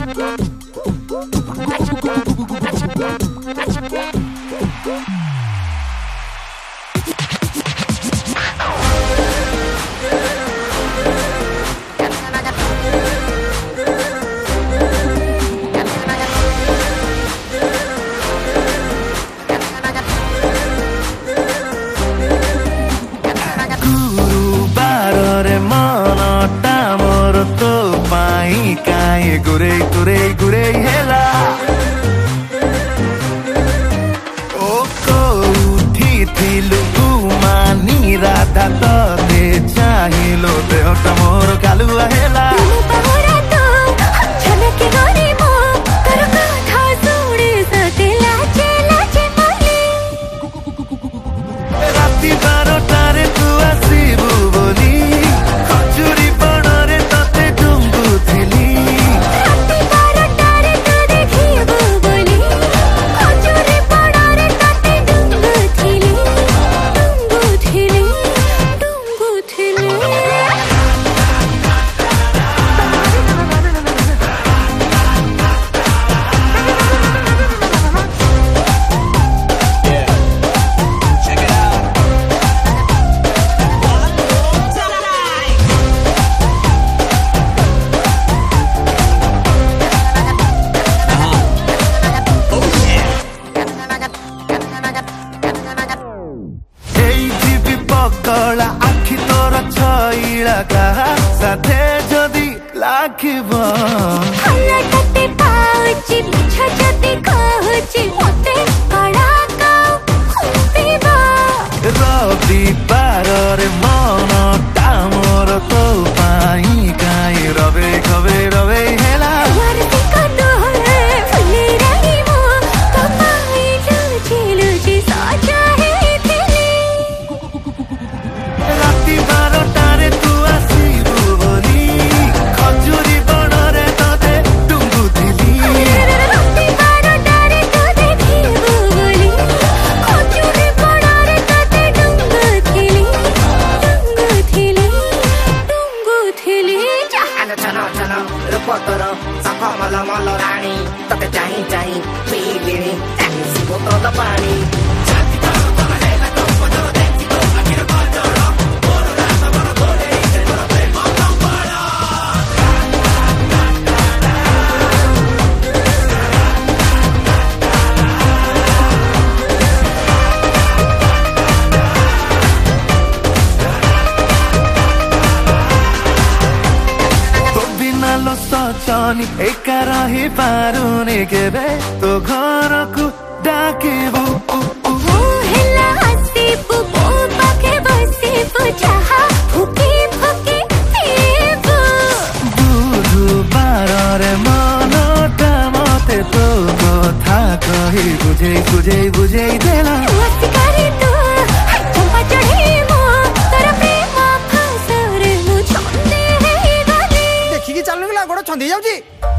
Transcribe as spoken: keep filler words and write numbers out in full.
गुरे गुरे गुरे हेला ओ को उठी थिलु मानी राधा ते चाहिलो देहटा मोर कालुआ हेला राति बारटारे तू आसीबु बोली खजुरी बणरे तते डुंगु थिली कला आखि तोर छइला कहा साथे जदी लाखिबो हल्ला कते पाउची छ जदी कहची मते कड़ा का खुंतीबा रवि पाररे मन तामर तो पाई काई रवे खबे रवे हेला वरती कतो है फुले रही मो तो पाई लुची लुची साजा है राति बारटारे तू आसीबु बोली खजुरी बणरे तते डुंगु थिली राति बारटारे तू देखिबु बोली खजुरी बणरे तते डुंगु थिली डुंगु थिली डुंगु थिली आलो चलो चलो रूपतोर सखा मल मल रानी तते चाहि चाहि पीलिनी चाहि बोतल पानी सचनी एका रही पारुनी केबे तो घर को डाकिबु हेला हसीबु बो पाखे बसीबु जहा फुकी फुकी पीबु बुधु बाररे मनटा मते तो कथा कही बुझे बुझे बुझे देला वसिकारी तू चंपा चढ़ी मो तोर प्रेम फासरे मु छंदे हे गली देखि कि चालू गोड़ छंदी जाउची।